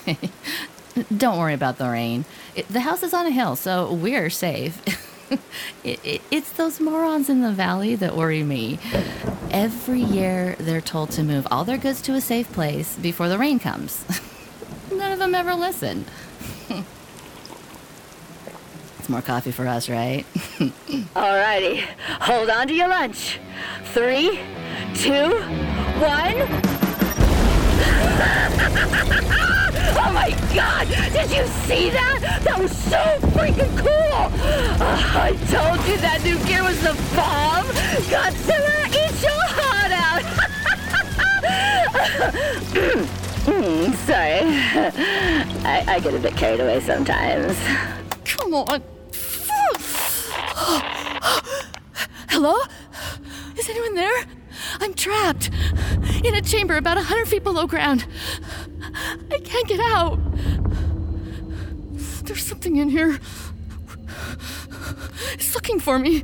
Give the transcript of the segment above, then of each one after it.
Don't worry about the rain. The house is on a hill, so we're safe. It's those morons in the valley that worry me. Every year, they're told to move all their goods to a safe place before the rain comes. None of them ever listen. It's more coffee for us, right? Alrighty, hold on to your lunch. 3, 2, 1... Oh my God! Did you see that? That was so freaking cool! I told you that new gear was the bomb! Godzilla, eat your heart out! Sorry. I get a bit carried away sometimes. Come on. Hello? Is anyone there? I'm trapped in a chamber about 100 feet below ground. I can't get out. There's something in here. It's looking for me.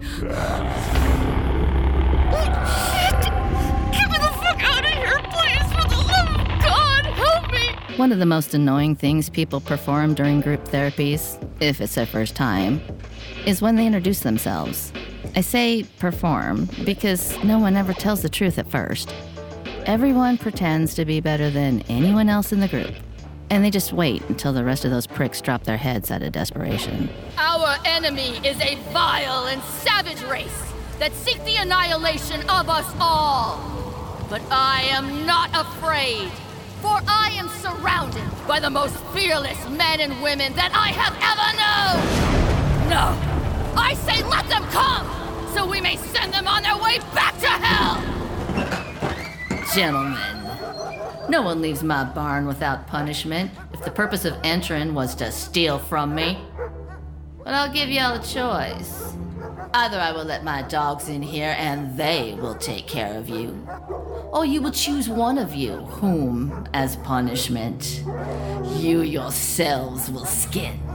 Shit! Get me the fuck out of here, please! For the love of God, help me! One of the most annoying things people perform during group therapies, if it's their first time, is when they introduce themselves. I say perform because no one ever tells the truth at first. Everyone pretends to be better than anyone else in the group, and they just wait until the rest of those pricks drop their heads out of desperation. Our enemy is a vile and savage race that seek the annihilation of us all. But I am not afraid, for I am surrounded by the most fearless men and women that I have ever known. No, I say let them come, so we may send them on their way back to hell! Gentlemen, no one leaves my barn without punishment if the purpose of entering was to steal from me. But I'll give y'all a choice. Either I will let my dogs in here and they will take care of you, or you will choose one of you whom, as punishment, you yourselves will skin.